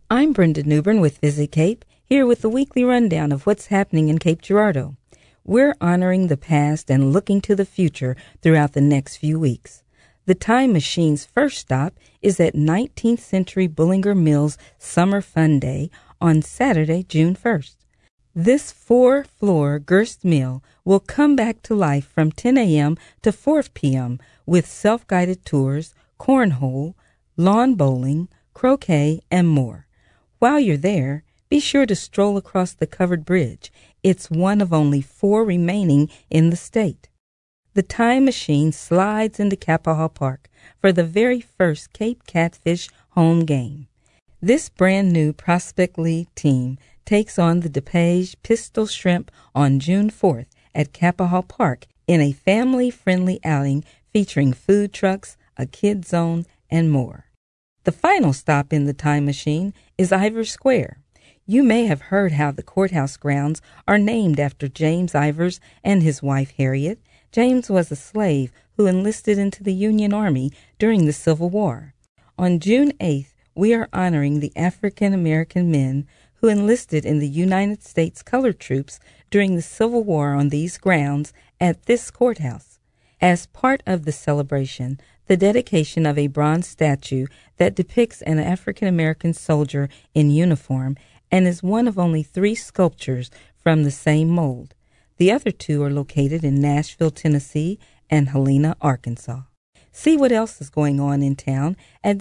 I'm Brenda Newbern with Visit Cape, here with the weekly rundown of what's happening in Cape Girardeau. We're honoring the past and looking to the future throughout the next few weeks. The Time Machine's first stop is at 19th Century Bullinger Mills Summer Fun Day on Saturday, June 1st. This 4-floor Gerst mill will come back to life from 10 a.m. to 4 p.m. with self-guided tours, cornhole, lawn bowling, croquet, and more. While you're there, be sure to stroll across the covered bridge. It's one of only 4 remaining in the state. The Time Machine slides into Kapahau Park for the very first Cape Catfish home game. This brand new Prospect League team takes on the DePage Pistol Shrimp on June 4th at Kapahau Park in a family-friendly outing featuring food trucks, a kid zone, and more. The final stop in the Time Machine is Ivor Square. You may have heard how the courthouse grounds are named after James Ivors and his wife Harriet. James was a slave who enlisted into the Union Army during the Civil War. On June 8th, we are honoring the African American men who enlisted in the United States Colored Troops during the Civil War on these grounds at this courthouse. As part of the celebration, the dedication of a bronze statue that depicts an African American soldier in uniform and is one of only 3 sculptures from the same mold. The other 2 are located in Nashville, Tennessee, and Helena, Arkansas. See what else is going on in town at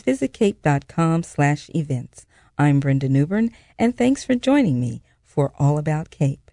visitcape.com/events. I'm Brenda Newbern, and thanks for joining me for All About Cape.